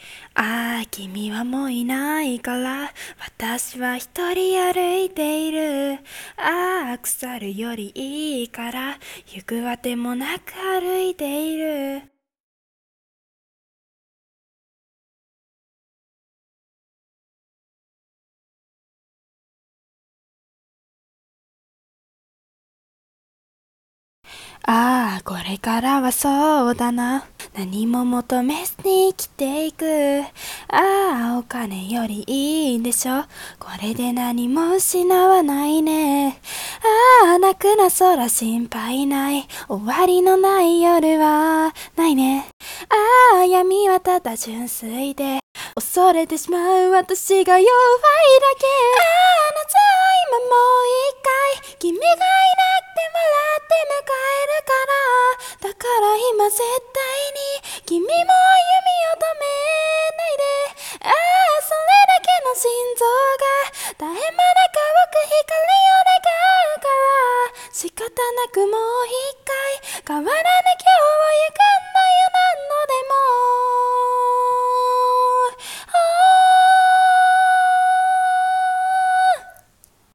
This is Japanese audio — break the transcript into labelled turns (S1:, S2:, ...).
S1: ああ、君はもういないから、私は一人歩いている。ああ、腐るよりいいから、行くあてもなく歩いている。ああ、これからはそうだな。何も求めずに生きていく。ああ、お金よりいいでしょ。これで何も失わないね。ああ、泣くな空心配ない。終わりのない夜はないね。ああ、闇はただ純粋で、恐れてしまう私が弱いだけ。ああ、なぜ今もう一回君がいなくて笑って迎えるから。だから今絶対に君も歩みを止めないで。ああ、それだけの心臓が絶え間なく光を願うから。仕方なくもう一回変わらない